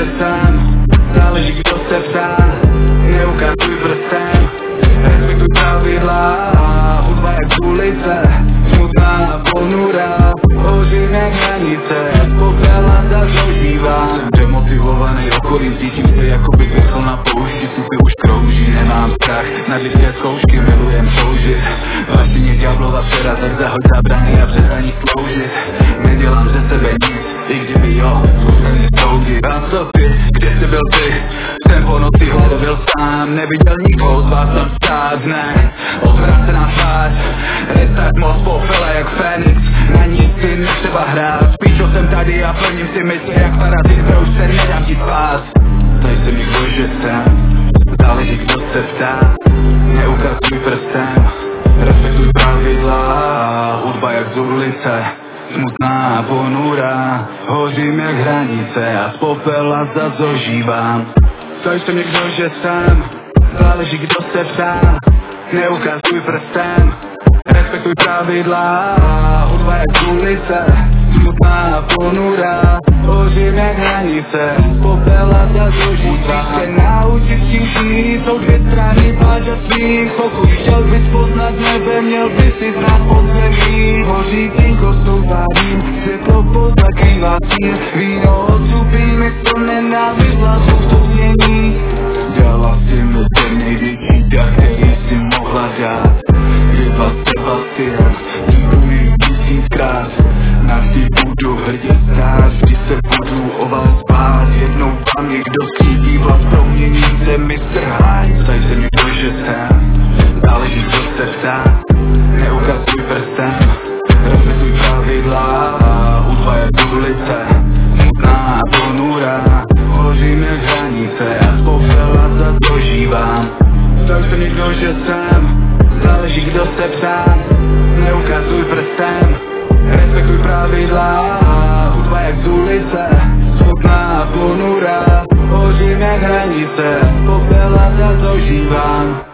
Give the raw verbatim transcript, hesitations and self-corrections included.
že jsem, záleží kdo se ptá, neukazuj prstem, respektuj pravidla, hudba jak z ulice, smutná ponura, hořím jak hranice, popela zažívám. Jsem demotivovaný okolím, cítím se jako bych vysel na poušti, supy už krouží, nemám strach, na lidské zkoušky milujem toužit, vlastně ďáblova dcera, tak zahoď zábrany a přestaň sloužit, nedělám ze sebe nic, i kdyby jo, zkusím mě soudit. A co ty, kde jsi byl ty, jsem po noci hledal sám, neviděl nikoho z vás tam stát, ne, odvrácená tvář, restart most popele jak Fénix, na nic si netřeba hrát, spíšel jsem tady a plním si mysli jak parazit, že už se nedám ti spát. Tady jsem někdo, že jsem, záleží kdo se ptá, neukazuj prstem, respektuj pravidla, hudba jak z ulice, smutná ponura, hořím jak hranice a z popela zas ožívám. Tady jsem někdo, že jsem, záleží kdo se ptá, neukazuj prstem, respektuj pravidla, hudba jak z ulice, smutná ponura, hořím jak hranice, popela zas ožívám. Musíš se naučit s tím žít, jsou dvě strany pláže svých, pokud chtěl bys poznat nebe, měl bys si znát podzemí. Hoří tinko s tou zářím, světlo pozakrývá sír, víno odsupíme, to nenávist, lásku to změní. Dala si mi ten největší dar, který si mohla dát, Eva Sebastian, děkuji tisíckrát, na ty budu hrdě stát, vždy se budu o vás bát, jednou vám někdo skřídí vlast, proměním se mistr Hyde. Tady jsem někdo, že jsem, záleží kdo se ptá, neukazuj prstem, respektuj pravidla, hudba jak z ulice, smutná ponura, hořím jak hranice a z popela zas ožívám. Tady jsem někdo, že jsem, záleží kdo se ptá, neukazuj prstem, respektuj pravidla, hudba jak z ulice, smutná ponura, hořím jak hranice, popela zas ožívám.